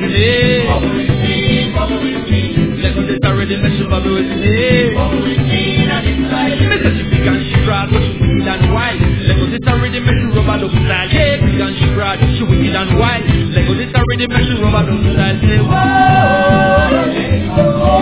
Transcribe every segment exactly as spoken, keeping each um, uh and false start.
with me. Bubble with me, bubble with me. Lagos is already mentioned, bubble with me. Bubble with me, and it's like Mister She big and she broad, but she wicked and wild. Lagos is already mentioned, rubber dub style. Yeah, big and she broad, she wicked and wild. Lagos is already mentioned, rubber dub style. Say whoa, whoa,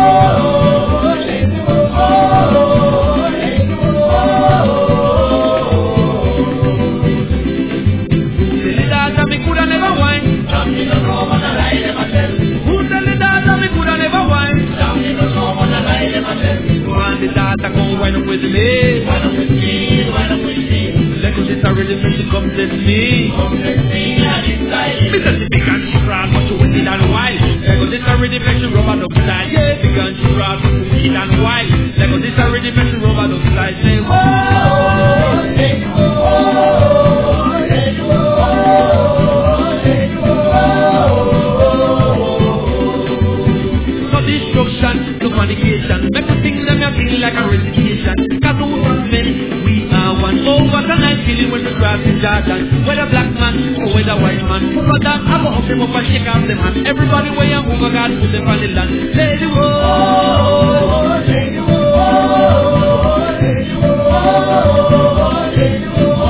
why not with me? Why not with me? Why not with me? Lagos is already meant to come test me. Come test me and it's like Mister She big and she proud, but you wicked and wild. Lagos is already meant to rubber dub style. Yeah, big and she proud, but you wicked and wild. Lagos is already meant to rubber dub style. Say whoa, hey whoa, hey whoa, hey whoa. No destruction, no fornication. Make me think them you feel like a resignation. Cause who was men, we are one. Oh, what a nice feeling when we cross the Jordan. Whether black man or whether white man. Who got that? I go up them up and shake out them hand. Everybody where you move, God put them on the land. Lady whoa, lady whoa, lady whoa, lady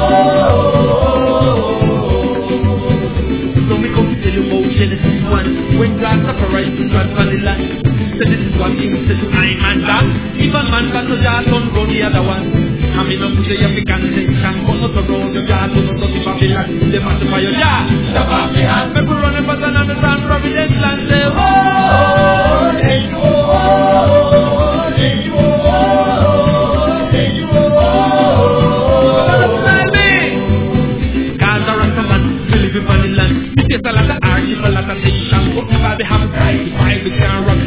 whoa. So we come to tell you about Genesis one. When God separates the trust on the land. So this is what he said to I and that. Even man can to just don't go the other one. I mean, up to the African section, but not to roll the jar, to not to Babylon. They must fire your jar. Stop off the hand. People running for the underground Providence land. Say, whoa, hey, whoa, hey, whoa, hey, whoa. Cause the rest of man, we live in the land. It is a lot of art, a lot of tension. But nobody have a right to fight with their rock.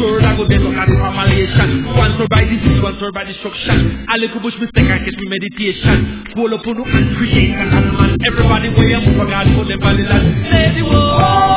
One survive disease, one survive destruction. I look bush mistake and catch me meditation. Pull up on and create an animal. Everybody where you move, God put them on the land. Lady whoa.